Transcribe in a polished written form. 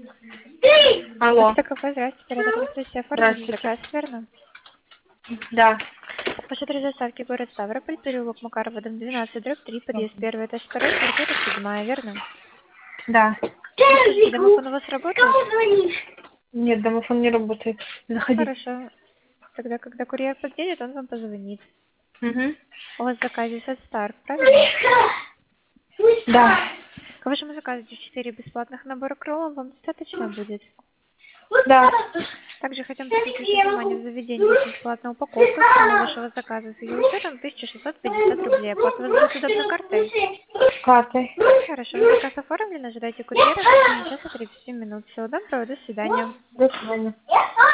Алло. Почта кафе, здравствуйте. Оператор связи оформили Здравствуйте. заказ, верно? Да. Ваш адрес доставки город Ставрополь, переулок Макарова, дом 12, дробь 3, подъезд 1, этаж 2, квартира 7, верно? Да. Скажите, домофон у вас работает? Нет, домофон не работает. Заходи. Хорошо. Тогда, когда курьер подъедет, он вам позвонит. Угу. У вас в заказе от Star, правильно? Да. К вашему заказу 4 бесплатных набора кролов вам достаточно будет? Да. Также хотим обратить ваше внимание, в заведении есть бесплатная упаковка. Сумма вашего заказа с ее учетом 1650 рублей. Оплата вас будет удобной картой? Картой. Хорошо, вы заказ оформлен, ожидайте курьера в течение часа 30 минут. Всего доброго, до свидания. До свидания.